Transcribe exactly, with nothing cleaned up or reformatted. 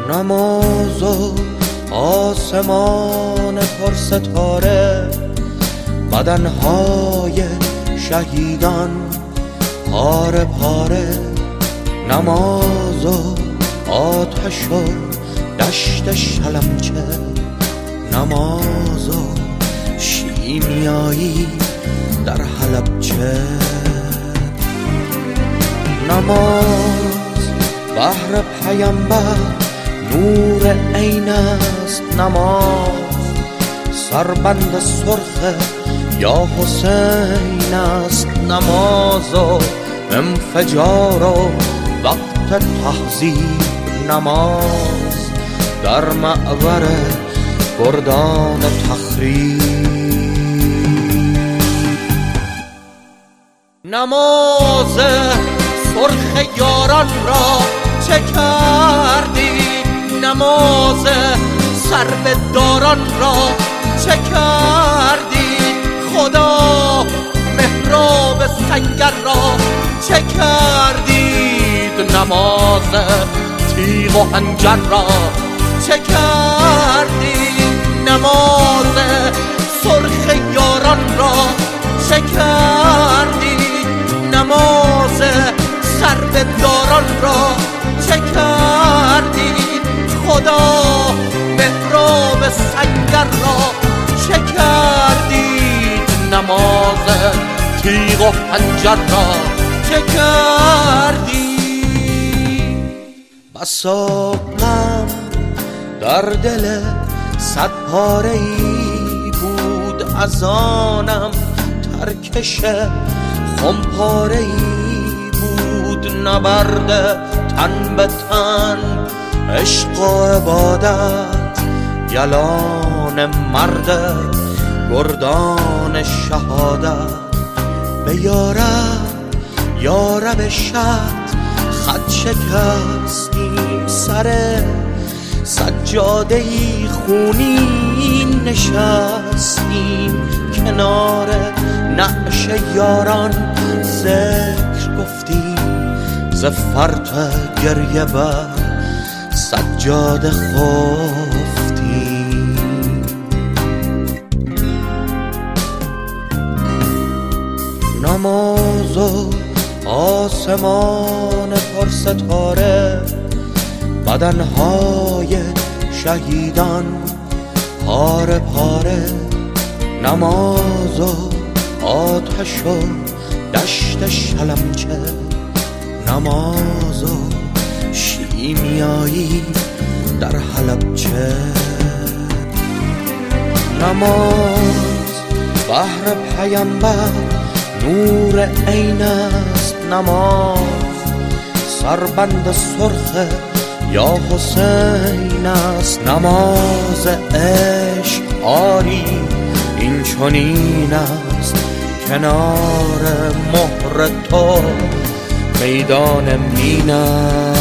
نماز و آسمان پر ستاره، بدنهای شهیدان پاره پاره، نماز و آتش و دشت شلمچه، نماز و شیمیایی در حلبچه، نماز بحر پیامبر نور عین است، نماز سربند سرخ یا حسین است، نماز و انفجار و وقت تهذیب، نماز در معبر گردان تخریب، نماز سرخ یاران را چه کردی، نماز سربداران را چه کردی، خدا محراب سنگر را چه کردید، نماز تیغ و حنجر را چه کردید، نماز سرخ یاران را چه کردید، نماز سربداران را چه کردید، خدا محراب سنگر را چه کردید، نماز تیغ و حنجر را چه کردید. بسا غم در دل صد پاره ای بود، از آنم ترکش خمپاره ای بود، نبرد تن به تن عشق و عبادت، یلان مرد گردان شهادت، به یارب یارب شد خط شکستیم، سر سجادهی خونین نشستیم، کنار نعش یاران ذکر گفتیم، ز فرط گریه بر سجاده خفتیم، نماز و آسمان پر ستاره، بدنهای شهیدان پاره پاره، نماز و آتش و دشت شلمچه، نماز و شیمیایی در حلبچه، نماز بحر پیامبر نور عین است، نماز سربند سرخ یا حسین است، نماز عشق آری این چنین است، کنار مهر تو میدان مین است.